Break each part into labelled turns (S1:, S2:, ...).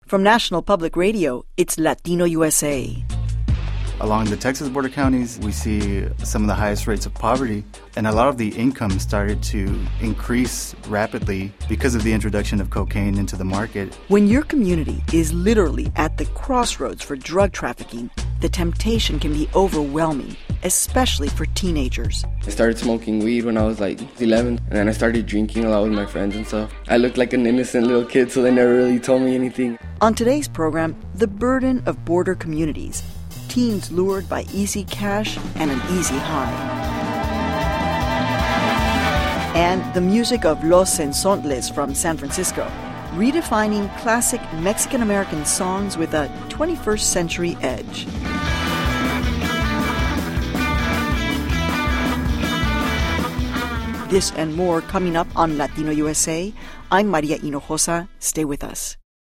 S1: From National Public Radio, it's Latino USA.
S2: Along the Texas border counties, we see some of the highest rates of poverty, and a lot of the income started to increase rapidly because of the introduction of cocaine into the market.
S1: When your community is literally at the crossroads for drug trafficking, the temptation can be overwhelming, especially for teenagers.
S3: I started smoking weed when I was like 11, and then I started drinking a lot with my friends and stuff. I looked like an innocent little kid, so they never really told me anything.
S1: On today's program, the burden of border communities. Teens lured by easy cash and an easy high. And the music of Los Sensontles from San Francisco, redefining classic Mexican-American songs with a 21st century edge. This and more coming up on Latino USA. I'm Maria Hinojosa. Stay with us.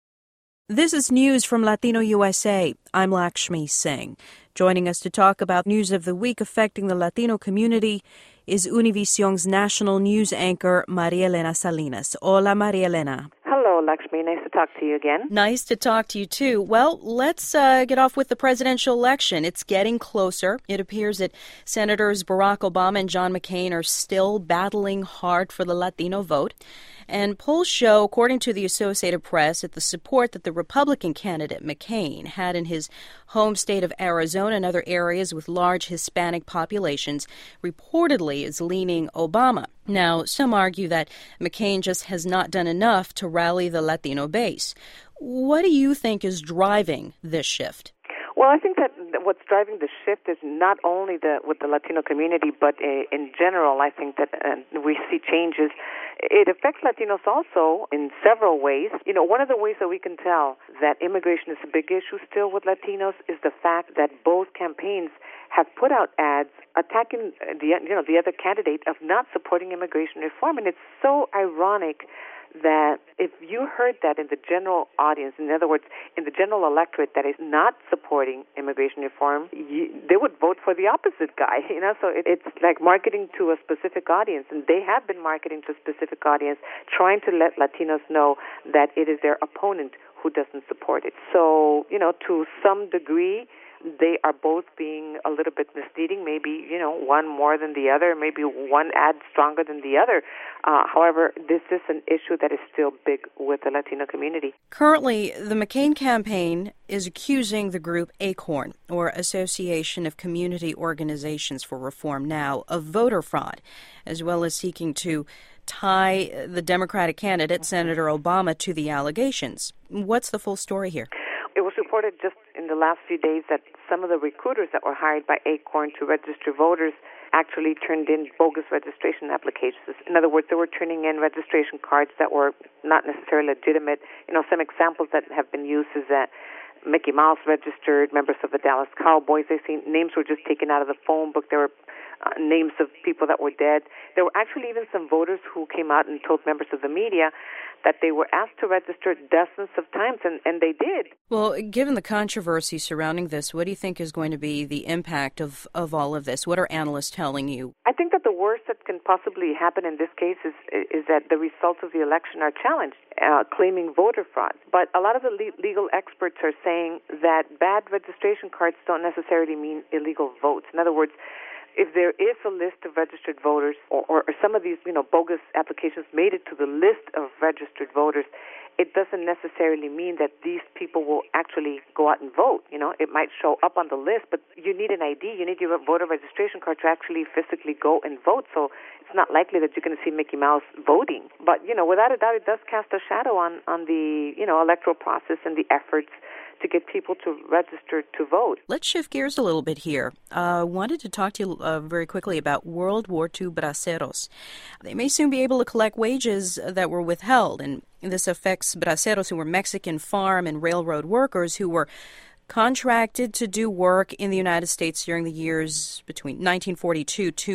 S4: This is news from Latino USA. I'm Lakshmi Singh. Joining us to talk about news of the week affecting the Latino community is Univision's national news anchor, Maria Elena Salinas. Hola, Maria Elena.
S5: Hello, Lakshmi. Nice to talk to you again.
S4: Nice to talk to you, too. Well, let's get off with the presidential election. It's getting closer. It appears that Senators Barack Obama and John McCain are still battling hard for the Latino vote. And polls show, according to the Associated Press, that the support that the Republican candidate McCain had in his home state of Arizona and other areas with large Hispanic populations reportedly is leaning Obama. Now, some argue that McCain just has not done enough to rally the Latino base. What do you think is driving this shift?
S5: Well, I think that what's driving the shift is not only with the Latino community, but in general, I think that we see changes. It affects Latinos also in several ways. You know, one of the ways that we can tell that immigration is a big issue still with Latinos is the fact that both campaigns have put out ads attacking the other candidate of not supporting immigration reform, and it's so ironic that if you heard that in the general audience, in other words, in the general electorate that is not supporting immigration reform, they would vote for the opposite guy, so it's like marketing to a specific audience, and they have been marketing to a specific audience, trying to let Latinos know that it is their opponent who doesn't support it. So, to some degree, they are both being a little bit misleading, maybe, one more than the other, maybe one ad stronger than the other. However, this is an issue that is still big with the Latino community.
S4: Currently, the McCain campaign is accusing the group ACORN, or Association of Community Organizations for Reform Now, of voter fraud, as well as seeking to tie the Democratic candidate, Senator Obama, to the allegations. What's the full story here?
S5: It was reported just in the last few days that some of the recruiters that were hired by ACORN to register voters actually turned in bogus registration applications. In other words, they were turning in registration cards that were not necessarily legitimate. Some examples that have been used is that Mickey Mouse registered, members of the Dallas Cowboys. They seen names were just taken out of the phone book. There were names of people that were dead. There were actually even some voters who came out and told members of the media that they were asked to register dozens of times, and they did.
S4: Well, given the controversy surrounding this, what do you think is going to be the impact of all of this? What are analysts telling you?
S5: I think that the worst that can possibly happen in this case is that the results of the election are challenged, claiming voter fraud. But a lot of the legal experts are saying that bad registration cards don't necessarily mean illegal votes. In other words, if there is a list of registered voters or some of these, bogus applications made it to the list of registered voters, it doesn't necessarily mean that these people will actually go out and vote. It might show up on the list, but you need an ID. You need your voter registration card to actually physically go and vote. So it's not likely that you're going to see Mickey Mouse voting. But, without a doubt, it does cast a shadow on the, electoral process and the efforts to get people to register to vote.
S4: Let's shift gears a little bit here. I wanted to talk to you very quickly about World War II braceros. They may soon be able to collect wages that were withheld, and this affects braceros who were Mexican farm and railroad workers who were contracted to do work in the United States during the years between 1942 to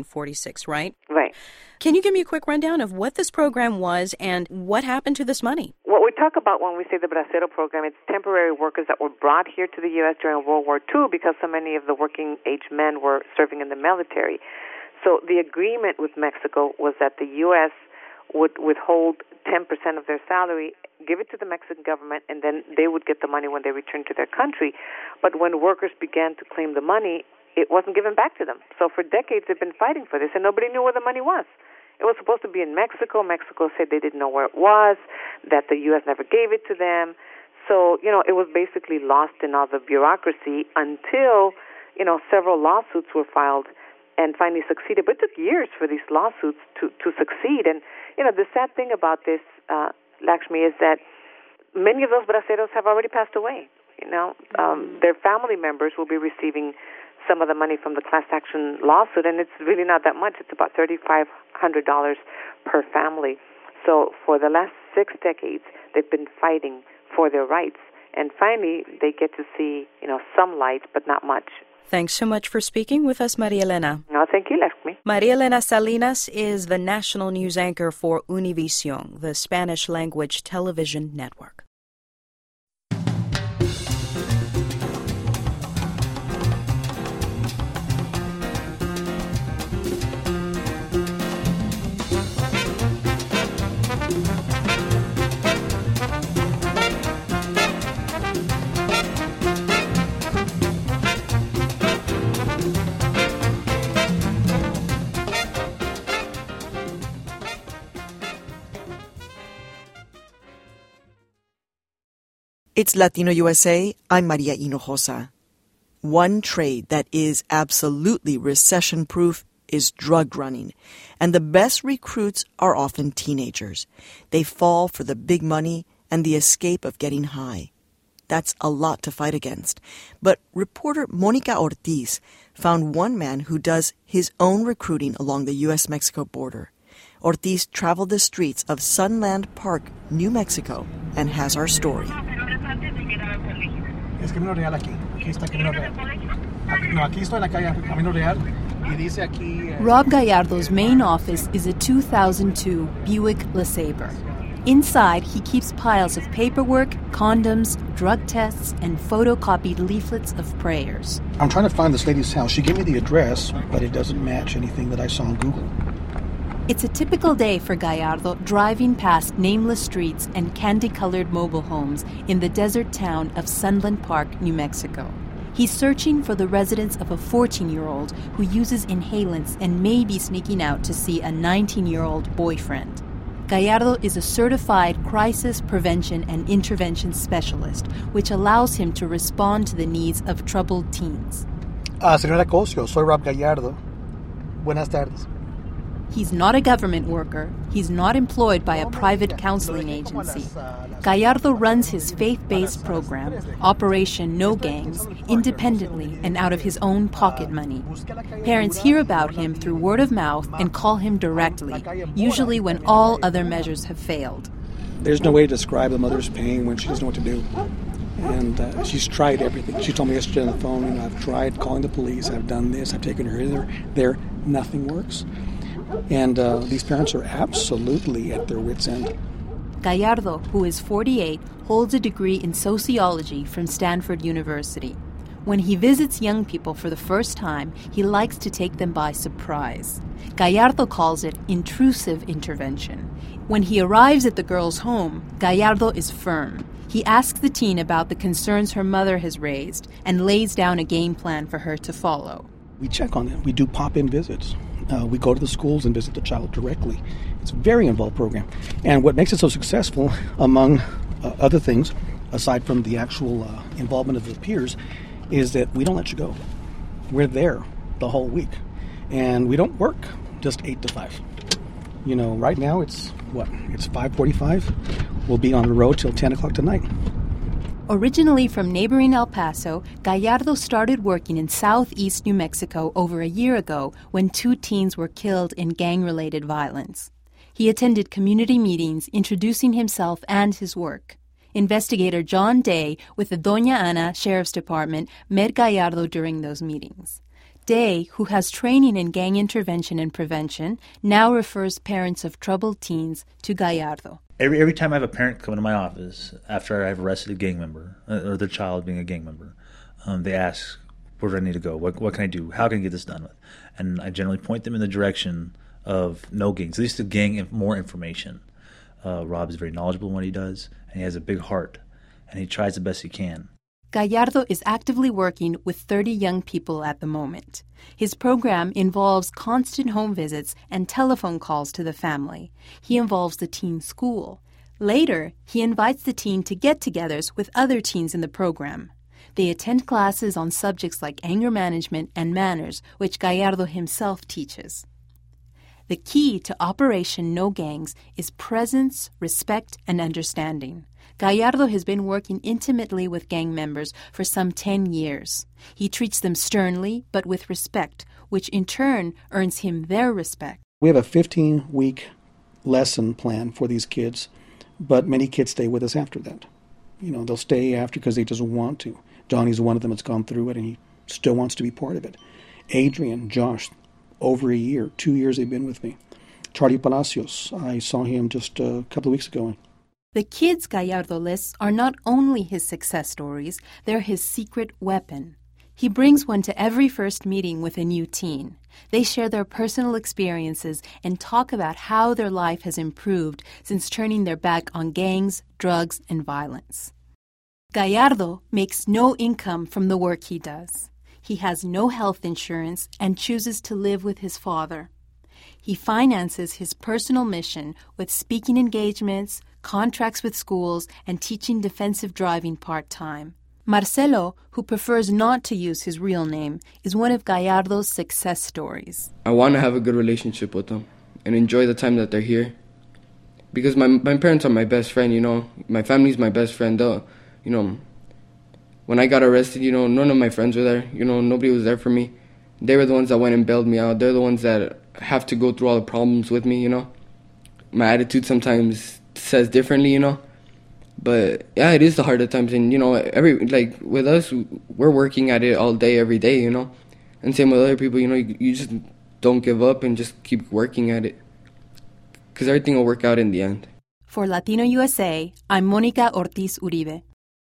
S4: 1946, right?
S5: Right.
S4: Can you give me a quick rundown of what this program was and what happened to this money?
S5: What we talk about when we say the Bracero program, it's temporary workers that were brought here to the U.S. during World War II because so many of the working-age men were serving in the military. So the agreement with Mexico was that the U.S. would withhold 10% of their salary, give it to the Mexican government, and then they would get the money when they returned to their country. But when workers began to claim the money, it wasn't given back to them. So for decades, they've been fighting for this, and nobody knew where the money was. It was supposed to be in Mexico. Mexico said they didn't know where it was, that the U.S. never gave it to them. So, it was basically lost in all the bureaucracy until, several lawsuits were filed and finally succeeded. But it took years for these lawsuits to succeed. And, the sad thing about this, Lakshmi, is that many of those braceros have already passed away. Their family members will be receiving some of the money from the class action lawsuit, and it's really not that much. It's about $3,500 per family. So for the last 6 decades, they've been fighting for their rights. And finally, they get to see, some light, but not much.
S4: Thanks so much for speaking with us, Maria Elena.
S5: No, thank you, Lakshmi.
S4: Maria Elena Salinas is the national news anchor for Univision, the Spanish-language television network.
S1: It's Latino USA. I'm Maria Hinojosa. One trade that is absolutely recession-proof is drug running, and the best recruits are often teenagers. They fall for the big money and the escape of getting high. That's a lot to fight against. But reporter Monica Ortiz found one man who does his own recruiting along the U.S.-Mexico border. Ortiz traveled the streets of Sunland Park, New Mexico, and has our story.
S6: Es Camino Real aquí. Aquí está Camino Real. No, aquí estoy en la calle Camino Real. Y dice aquí...
S7: Rob Gallardo's main office is a 2002 Buick LeSabre. Inside, he keeps piles of paperwork, condoms, drug tests, and photocopied leaflets of prayers.
S6: I'm trying to find this lady's house. She gave me the address, but it doesn't match anything that I saw on Google.
S7: It's a typical day for Gallardo driving past nameless streets and candy-colored mobile homes in the desert town of Sunland Park, New Mexico. He's searching for the residence of a 14-year-old who uses inhalants and may be sneaking out to see a 19-year-old boyfriend. Gallardo is a certified crisis prevention and intervention specialist, which allows him to respond to the needs of troubled teens.
S6: Señora Cosio, soy Rob Gallardo. Buenas tardes.
S7: He's not a government worker. He's not employed by a private counseling agency. Gallardo runs his faith-based program, Operation No Gangs, independently and out of his own pocket money. Parents hear about him through word of mouth and call him directly, usually when all other measures have failed.
S6: There's no way to describe the mother's pain when she doesn't know what to do. And she's tried everything. She told me yesterday on the phone, I've tried calling the police, I've done this, I've taken her here, there, nothing works. And these parents are absolutely at their wits' end.
S7: Gallardo, who is 48, holds a degree in sociology from Stanford University. When he visits young people for the first time, he likes to take them by surprise. Gallardo calls it intrusive intervention. When he arrives at the girl's home, Gallardo is firm. He asks the teen about the concerns her mother has raised and lays down a game plan for her to follow.
S6: We check on them. We do pop-in visits. We go to the schools and visit the child directly. It's a very involved program. And what makes it so successful, among other things, aside from the actual involvement of the peers, is that we don't let you go. We're there the whole week. And we don't work just 8 to 5. Right now it's 5:45. We'll be on the road till 10 o'clock tonight.
S7: Originally from neighboring El Paso, Gallardo started working in southeast New Mexico over a year ago when 2 teens were killed in gang-related violence. He attended community meetings introducing himself and his work. Investigator John Day with the Doña Ana Sheriff's Department met Gallardo during those meetings. Day, who has training in gang intervention and prevention, now refers parents of troubled teens to Gallardo.
S8: Every time I have a parent come into my office after I've arrested a gang member or their child being a gang member, they ask, where do I need to go? What can I do? How can I get this done with? And I generally point them in the direction of no gangs, at least to gain more information. Rob is very knowledgeable in what he does, and he has a big heart, and he tries the best he can.
S7: Gallardo is actively working with 30 young people at the moment. His program involves constant home visits and telephone calls to the family. He involves the teen school. Later, he invites the teen to get-togethers with other teens in the program. They attend classes on subjects like anger management and manners, which Gallardo himself teaches. The key to Operation No Gangs is presence, respect, and understanding. Gallardo has been working intimately with gang members for some 10 years. He treats them sternly, but with respect, which in turn earns him their respect.
S6: We have a 15-week lesson plan for these kids, but many kids stay with us after that. They'll stay after because they just want to. Johnny's one of them that's gone through it, and he still wants to be part of it. Adrian, Josh, over a year, 2 years they've been with me. Charlie Palacios, I saw him just a couple of weeks ago.
S7: The kids Gallardo lists are not only his success stories, they're his secret weapon. He brings one to every first meeting with a new teen. They share their personal experiences and talk about how their life has improved since turning their back on gangs, drugs, and violence. Gallardo makes no income from the work he does. He has no health insurance and chooses to live with his father. He finances his personal mission with speaking engagements, contracts with schools, and teaching defensive driving part-time. Marcelo, who prefers not to use his real name, is one of Gallardo's success stories.
S3: I want to have a good relationship with them and enjoy the time that they're here. Because my parents are my best friend, My family's my best friend, though. When I got arrested, none of my friends were there. Nobody was there for me. They were the ones that went and bailed me out. They're the ones that have to go through all the problems with me, My attitude sometimes says differently, But yeah, it is the harder times, and with us, we're working at it all day, every day, And same with other people, you just don't give up and just keep working at it, because everything will work out in the end.
S7: For Latino USA, I'm Mónica Ortiz Uribe.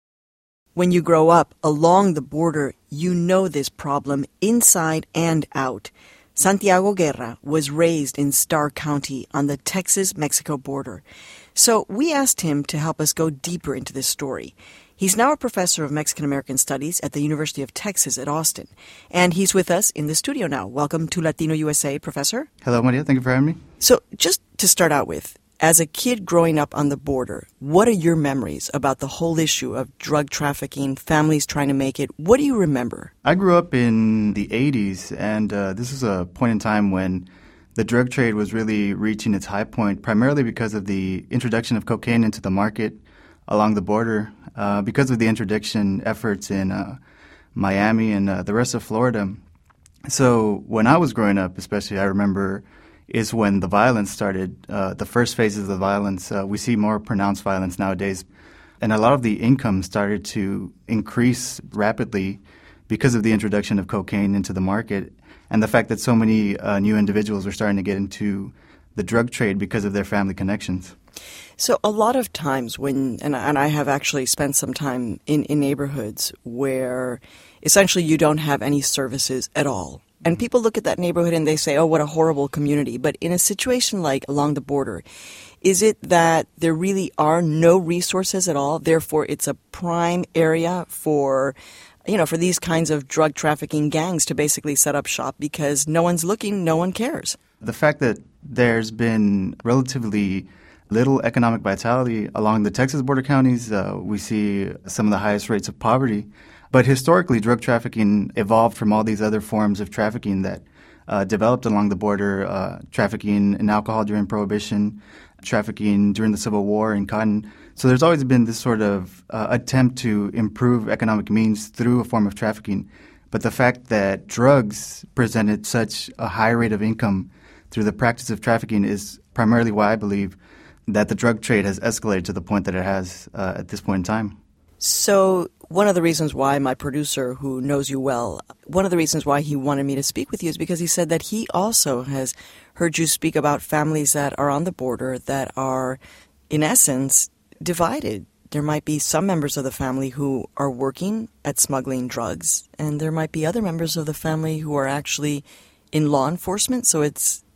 S1: When you grow up along the border, you know this problem inside and out. Santiago Guerra was raised in Starr County on the Texas-Mexico border. So we asked him to help us go deeper into this story. He's now a professor of Mexican-American Studies at the University of Texas at Austin. And he's with us in the studio now. Welcome to Latino USA, Professor.
S2: Hello, Maria. Thank you for having me.
S1: So just to start out with, as a kid growing up on the border, what are your memories about the whole issue of drug trafficking, families trying to make it? What do you remember?
S2: I grew up in the 80s, and this was a point in time when the drug trade was really reaching its high point, primarily because of the introduction of cocaine into the market along the border, because of the introduction efforts in Miami and the rest of Florida. So when I was growing up, especially, I remember is when the violence started, the first phases of the violence. We see more pronounced violence nowadays. And a lot of the income started to increase rapidly because of the introduction of cocaine into the market and the fact that so many new individuals were starting to get into the drug trade because of their family connections.
S1: So a lot of times and I have actually spent some time in neighborhoods where essentially you don't have any services at all. And people look at that neighborhood and they say, oh, what a horrible community. But in a situation like along the border, is it that there really are no resources at all? Therefore, it's a prime area for these kinds of drug trafficking gangs to basically set up shop because no one's looking, no one cares.
S2: The fact that there's been relatively little economic vitality along the Texas border counties, we see some of the highest rates of poverty. But historically, drug trafficking evolved from all these other forms of trafficking that developed along the border, trafficking in alcohol during Prohibition, trafficking during the Civil War in cotton. So there's always been this sort of attempt to improve economic means through a form of trafficking. But the fact that drugs presented such a high rate of income through the practice of trafficking is primarily why I believe that the drug trade has escalated to the point that it has at this point in time.
S1: So one of the reasons why my producer, who knows you well, one of the reasons why he wanted me to speak with you is because he said that he also has heard you speak about families that are on the border that are, in essence, divided. There might be some members of the family who are working at smuggling drugs, and there might be other members of the family who are actually in law enforcement. So it's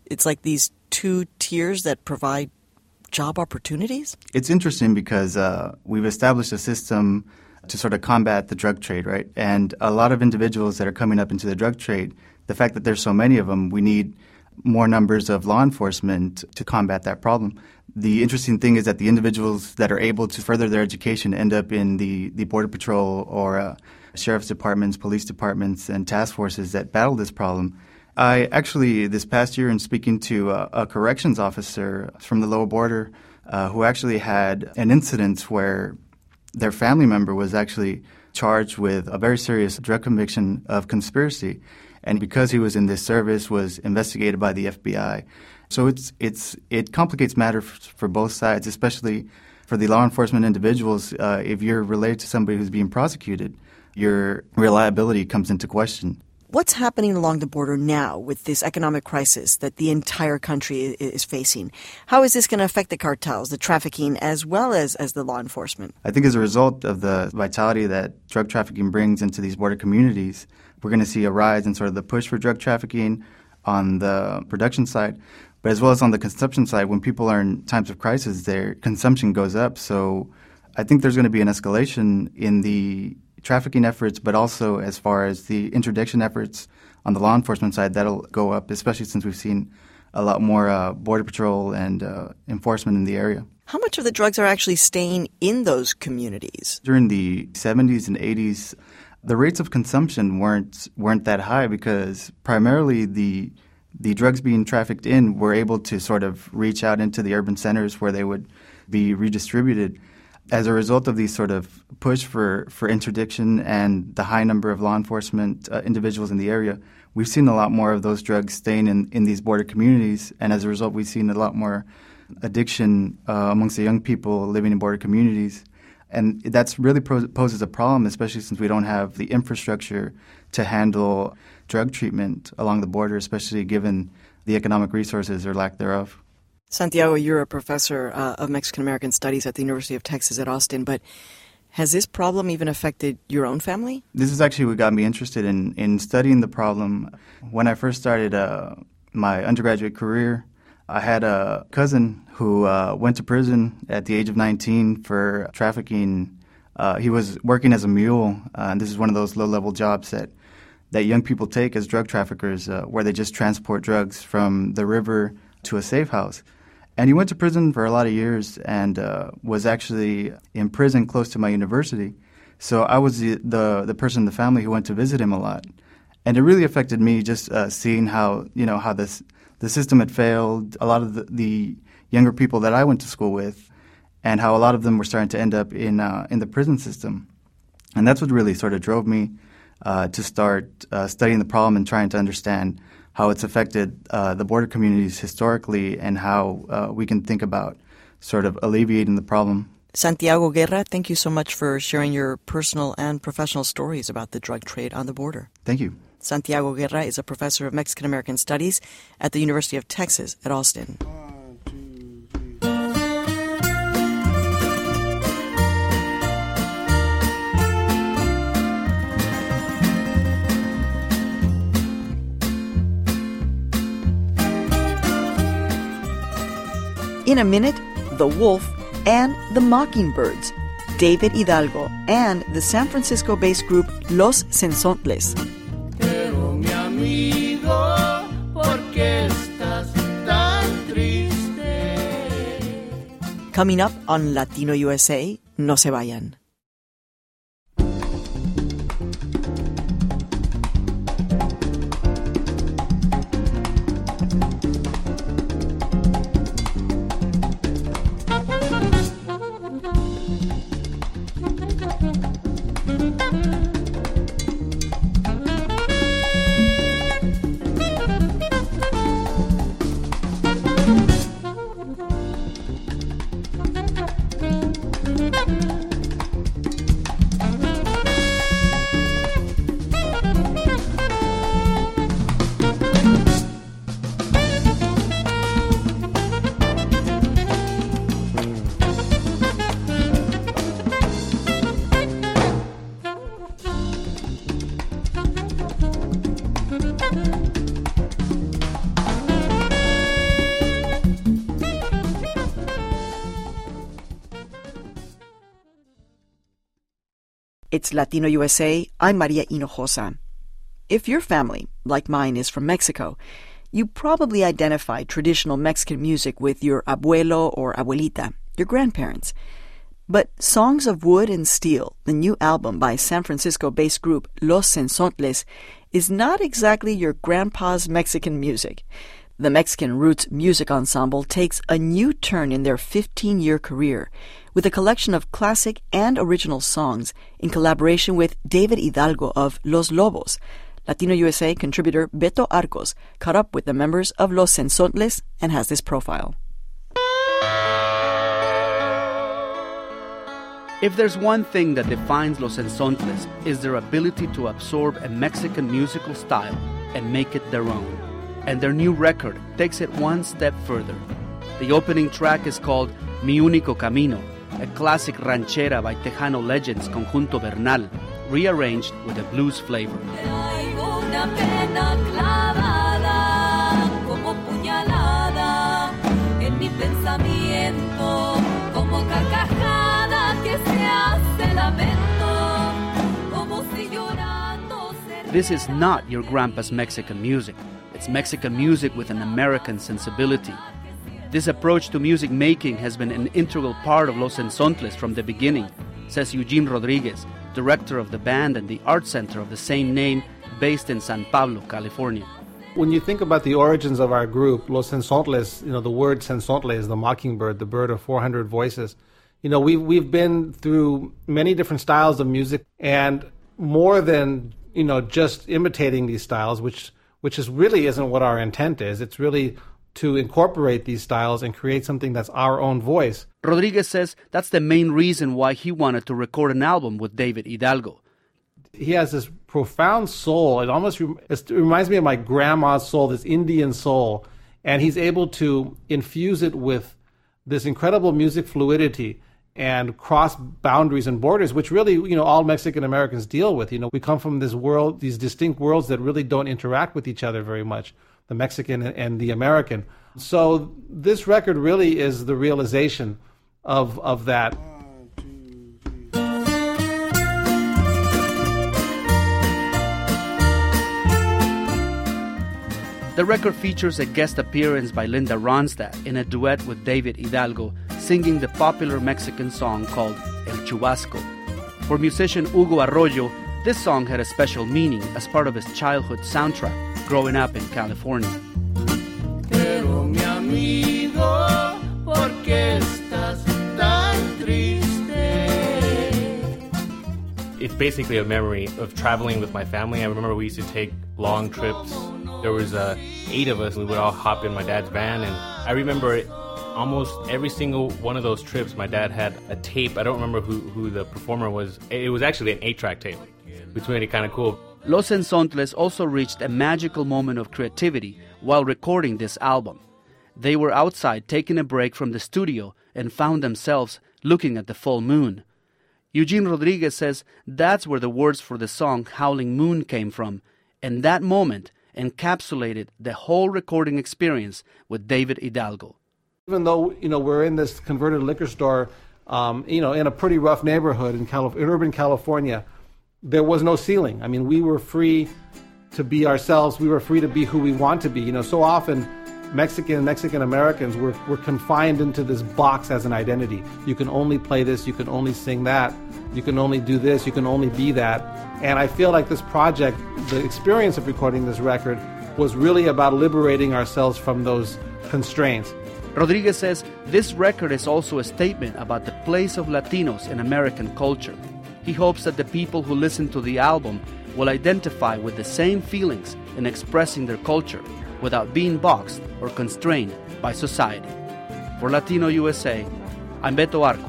S1: it's like these two tiers that provide job opportunities?
S2: It's interesting because we've established a system to sort of combat the drug trade, right? And a lot of individuals that are coming up into the drug trade, the fact that there's so many of them, we need more numbers of law enforcement to combat that problem. The interesting thing is that the individuals that are able to further their education end up in the Border Patrol or sheriff's departments, police departments, and task forces that battle this problem. I actually, this past year, in speaking to a corrections officer from the lower border who actually had an incident where their family member was actually charged with a very serious drug conviction of conspiracy, and because he was in this service, was investigated by the FBI. So it complicates matters for both sides, especially for the law enforcement individuals. If you're related to somebody who's being prosecuted, your reliability comes into question.
S1: What's happening along the border now with this economic crisis that the entire country is facing? How is this going to affect the cartels, the trafficking, as well as the law enforcement?
S2: I think as a result of the vitality that drug trafficking brings into these border communities, we're going to see a rise in sort of the push for drug trafficking on the production side, but as well as on the consumption side. When people are in times of crisis, their consumption goes up. So I think there's going to be an escalation in the trafficking efforts, but also as far as the interdiction efforts on the law enforcement side, that'll go up, especially since we've seen a lot more Border Patrol and enforcement in the area.
S1: How much of the drugs are actually staying in those communities?
S2: During the 70s and 80s, the rates of consumption weren't that high because primarily the drugs being trafficked in were able to sort of reach out into the urban centers where they would be redistributed. As a result of these sort of push for interdiction and the high number of law enforcement individuals in the area, we've seen a lot more of those drugs staying in these border communities. And as a result, we've seen a lot more addiction amongst the young people living in border communities. And that's really poses a problem, especially since we don't have the infrastructure to handle drug treatment along the border, especially given the economic resources or lack thereof.
S1: Santiago, you're a professor of Mexican-American Studies at the University of Texas at Austin, but has this problem even affected your own family?
S2: This is actually what got me interested in studying the problem. When I first started my undergraduate career, I had a cousin who went to prison at the age of 19 for trafficking. He was working as a mule, and this is one of those low-level jobs that young people take as drug traffickers, where they just transport drugs from the river to a safe house. And he went to prison for a lot of years and was actually in prison close to my university. So I was the person in the family who went to visit him a lot. And it really affected me just seeing how the system had failed, a lot of the younger people that I went to school with, and how a lot of them were starting to end up in the prison system. And that's what really sort of drove me to start studying the problem and trying to understand how it's affected the border communities historically and how we can think about sort of alleviating the problem.
S1: Santiago Guerra, thank you so much for sharing your personal and professional stories about the drug trade on the border.
S2: Thank you.
S1: Santiago Guerra is a professor of Mexican-American Studies at the University of Texas at Austin. In a minute, The Wolf and the Mockingbirds, David Hidalgo, and the San Francisco-based group Los Sensontles.
S9: Pero mi amigo, ¿por qué estás tan triste?
S1: Coming up on Latino USA, no se vayan. It's Latino USA. I'm Maria Hinojosa. If your family, like mine, is from Mexico, you probably identify traditional Mexican music with your abuelo or abuelita, your grandparents. But Songs of Wood and Steel, the new album by San Francisco-based group Los Sensontles, is not exactly your grandpa's Mexican music. The Mexican Roots Music Ensemble takes a new turn in their 15-year career with a collection of classic and original songs in collaboration with David Hidalgo of Los Lobos. Latino USA contributor Beto Arcos caught up with the members of Los Sensontles and has this profile.
S10: If there's one thing that defines Los Sensontles, is their ability to absorb a Mexican musical style and make it their own. And their new record takes it one step further. The opening track is called Mi Único Camino, a classic ranchera by Tejano legends Conjunto Bernal, rearranged with a blues flavor. This is not your grandpa's Mexican music. It's Mexican music with an American sensibility. This approach to music making has been an integral part of Los Sensontles from the beginning, says Eugene Rodriguez, director of the band and the art center of the same name, based in San Pablo, California.
S11: When you think about the origins of our group, Los Sensontles, the word Sensontle is the mockingbird, the bird of 400 voices. We've been through many different styles of music, and more than, just imitating these styles, which really isn't what our intent is. It's really to incorporate these styles and create something that's our own voice.
S10: Rodriguez says that's the main reason why he wanted to record an album with David Hidalgo.
S11: He has this profound soul. It reminds me of my grandma's soul, this Indian soul. And he's able to infuse it with this incredible music fluidity and cross boundaries and borders, which really, all Mexican Americans deal with. We come from this world, these distinct worlds that really don't interact with each other very much, the Mexican and the American. So this record really is the realization of that.
S10: The record features a guest appearance by Linda Ronstadt in a duet with David Hidalgo, singing the popular Mexican song called El Chubasco. For musician Hugo Arroyo, this song had a special meaning as part of his childhood soundtrack, growing up in California.
S9: Pero mi amigo, ¿por qué estás tan triste?
S12: It's basically a memory of traveling with my family. I remember we used to take long trips. There was 8 of us. We would all hop in my dad's van, and I remember almost every single one of those trips, my dad had a tape. I don't remember who the performer was. It was actually an 8-track tape, which made it kind of cool.
S10: Los Sensontles also reached a magical moment of creativity while recording this album. They were outside taking a break from the studio and found themselves looking at the full moon. Eugene Rodriguez says that's where the words for the song Howling Moon came from, and that moment encapsulated the whole recording experience with David Hidalgo.
S11: Even though, we're in this converted liquor store, in a pretty rough neighborhood in urban California, there was no ceiling. I mean, we were free to be ourselves. We were free to be who we want to be. So often Mexican Americans were confined into this box as an identity. You can only play this, you can only sing that, you can only do this, you can only be that. And I feel like this project, the experience of recording this record, was really about liberating ourselves from those constraints.
S10: Rodriguez says this record is also a statement about the place of Latinos in American culture. He hopes that the people who listen to the album will identify with the same feelings in expressing their culture without being boxed or constrained by society. For Latino USA, I'm Beto Arcos.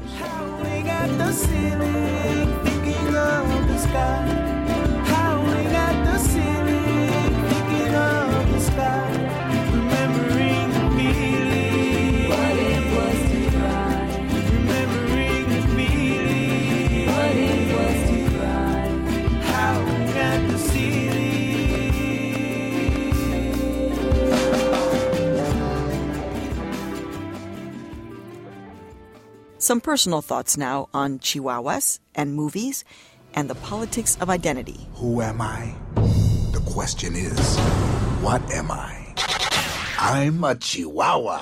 S1: Some personal thoughts now on Chihuahuas and movies and the politics of identity.
S13: Who am I? The question is, what am I? I'm a Chihuahua.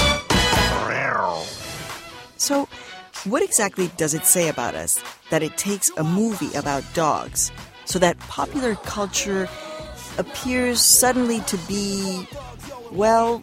S1: So, what exactly does it say about us that it takes a movie about dogs so that popular culture appears suddenly to be, well,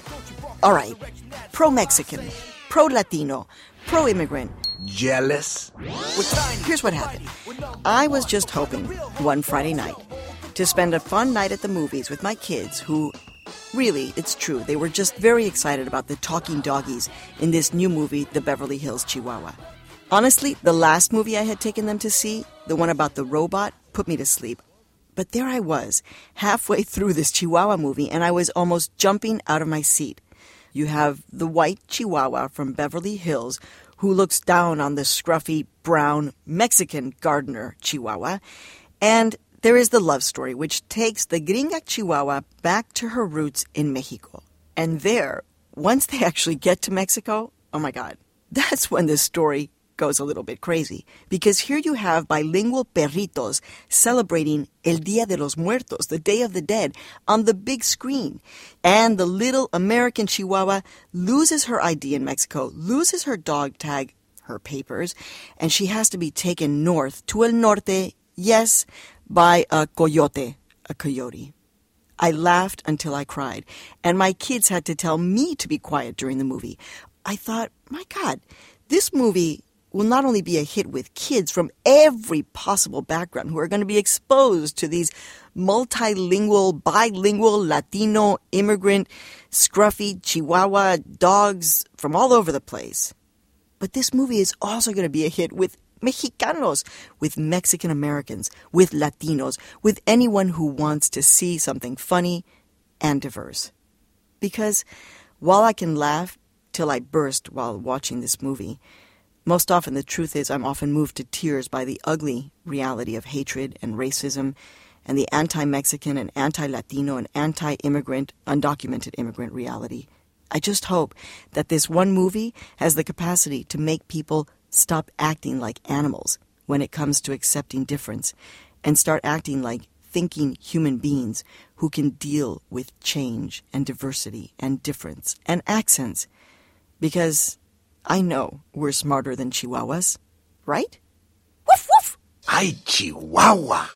S1: all right, pro-Mexican, pro-Latino, pro-immigrant?
S13: Jealous?
S1: Here's what happened. I was just hoping one Friday night to spend a fun night at the movies with my kids who, really, it's true, they were just very excited about the talking doggies in this new movie, The Beverly Hills Chihuahua. Honestly, the last movie I had taken them to see, the one about the robot, put me to sleep. But there I was, halfway through this Chihuahua movie, and I was almost jumping out of my seat. You have the white Chihuahua from Beverly Hills who looks down on the scruffy, brown, Mexican gardener Chihuahua, and there is the love story, which takes the Gringa Chihuahua back to her roots in Mexico. And there, once they actually get to Mexico, oh my God, that's when the story goes a little bit crazy. Because here you have bilingual perritos celebrating El Día de los Muertos, the Day of the Dead, on the big screen. And the little American Chihuahua loses her ID in Mexico, loses her dog tag, her papers, and she has to be taken north to El Norte, yes, by a coyote, a coyote. I laughed until I cried, and my kids had to tell me to be quiet during the movie. I thought, my God, this movie will not only be a hit with kids from every possible background who are going to be exposed to these multilingual, bilingual, Latino, immigrant, scruffy Chihuahua dogs from all over the place. But this movie is also going to be a hit with Mexicanos, with Mexican Americans, with Latinos, with anyone who wants to see something funny and diverse. Because while I can laugh till I burst while watching this movie, most often the truth is I'm often moved to tears by the ugly reality of hatred and racism and the anti-Mexican and anti-Latino and anti-immigrant, undocumented immigrant reality. I just hope that this one movie has the capacity to make people stop acting like animals when it comes to accepting difference and start acting like thinking human beings who can deal with change and diversity and difference and accents. Because I know we're smarter than Chihuahuas, right? Woof, woof!
S13: Ay, Chihuahua!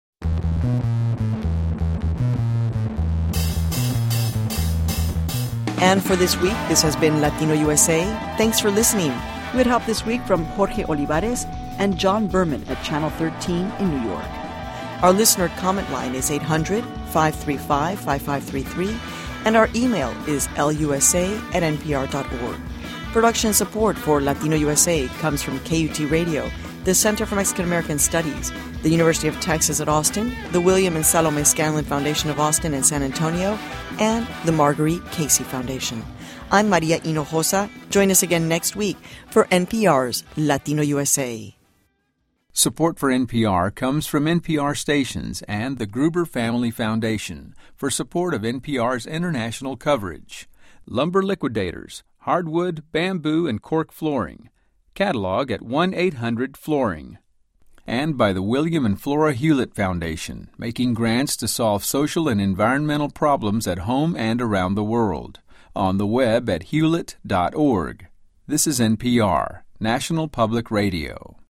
S1: And for this week, this has been Latino USA. Thanks for listening. We had help this week from Jorge Olivares and John Berman at Channel 13 in New York. Our listener comment line is 800-535-5533, and our email is lusa@npr.org. Production support for Latino USA comes from KUT Radio, the Center for Mexican American Studies, the University of Texas at Austin, the William and Salome Scanlon Foundation of Austin and San Antonio, and the Marguerite Casey Foundation. I'm Maria Hinojosa. Join us again next week for NPR's Latino USA.
S14: Support for NPR comes from NPR stations and the Gruber Family Foundation for support of NPR's international coverage. Lumber Liquidators, hardwood, bamboo, and cork flooring. Catalog at 1-800-FLOORING. And by the William and Flora Hewlett Foundation, making grants to solve social and environmental problems at home and around the world. On the web at hewlett.org. This is NPR, National Public Radio.